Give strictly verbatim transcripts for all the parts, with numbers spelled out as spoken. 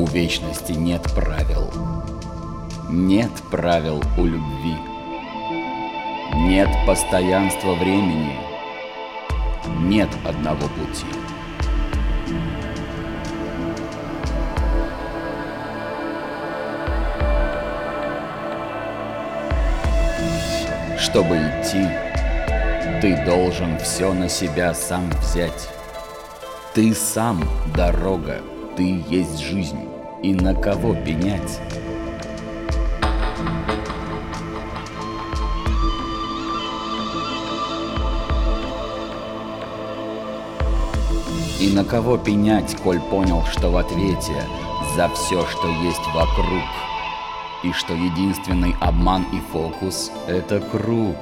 У вечности нет правил. Нет правил у любви. Нет постоянства времени. Нет одного пути. Чтобы идти, ты должен все на себя сам взять. Ты сам дорога, ты есть жизнь, и на кого пенять? И на кого пенять, коль понял, что в ответе за все, что есть вокруг, и что единственный обман и фокус — это круг.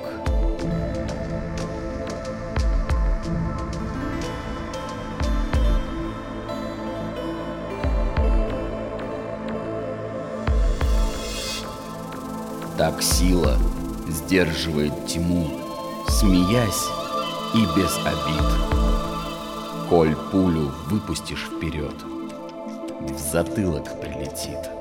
Так сила сдерживает тьму, смеясь и без обид. Коль пулю выпустишь вперед, в затылок прилетит.